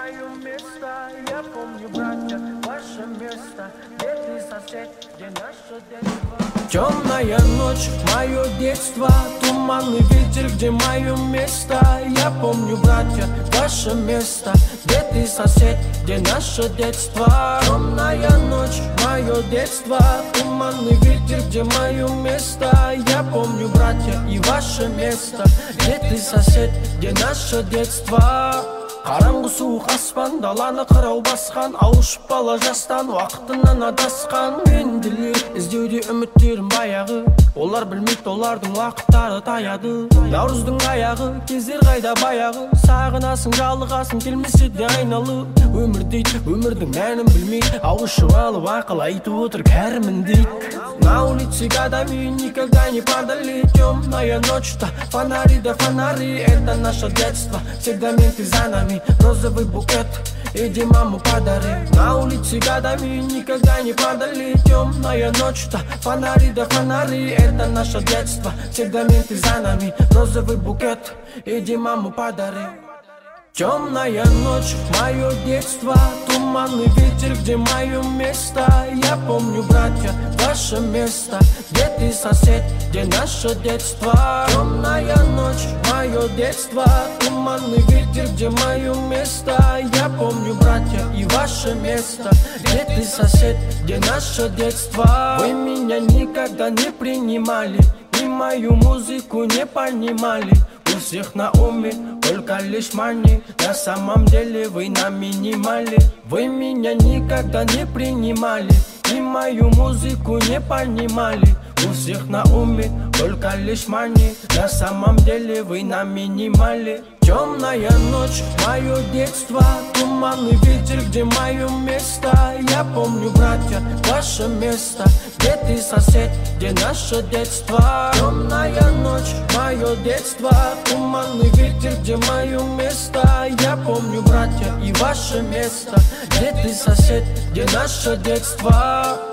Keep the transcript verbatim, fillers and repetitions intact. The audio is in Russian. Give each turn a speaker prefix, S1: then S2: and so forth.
S1: мое место. Я помню, братья, ваше место. Где ты, сосед, где наше детство? Темная ночь, мое детство. Туманный ветер, где мое место. Я помню, братья, ваше место. Где ты, сосед, где наше детство? Темная ночь, мое детство. Туманный ветер, где мое место. Я помню, братья, и ваше место. Где ты, сосед, где наше детство? Қараңғы суық аспан, даланы қырау басқан, ауышып бала жастан, уақытынан адасқан пенделер. Іздеуде үміттерім баяғы, олар білмейді, олардың уақыттары таяды. Наурыздың аяғы, кездер қайда баяғы, сағынасың, жалығасың, келмесе де айналы. Өмір дейді, өмірдің мәнін білмейді, ауышып алып ақыл айтып отыр кәрімін дейді. На улице годами никогда не падали. Темная ночь-то, фонари да фонари. Это наше детство, всегда менты за нами. Розовый букет, иди маму подари. На улице годами никогда не падали. Темная ночь-то, фонари да фонари. Это наше детство, всегда менты за нами. Розовый букет, иди маму подари. Темная ночь, мое детство. Туманный ветер, где мое место. Я помню, братья, ваше место. Где ты, сосед, где наше детство? Темная ночь, мое детство. Туманный ветер, где мое место. Я помню, братья, и ваше место. Где ты, сосед, где наше детство? Вы меня никогда не принимали, и мою музыку не понимали. У всех на уме только лишь мани. На самом деле вы на минимале. Вы меня никогда не принимали, и мою музыку не понимали. У всех на уме только лишь мани. На самом деле вы на минимале. Темная ночь, мое детство. Туманный ветер, где мое место. Я помню, братья, ваше место. Где ты, сосед, где наше детство? Темная ночь, мое детство. Туманный ветер, где мое место. Я помню, братья, и ваше место. Где ты, сосед, где наше детство?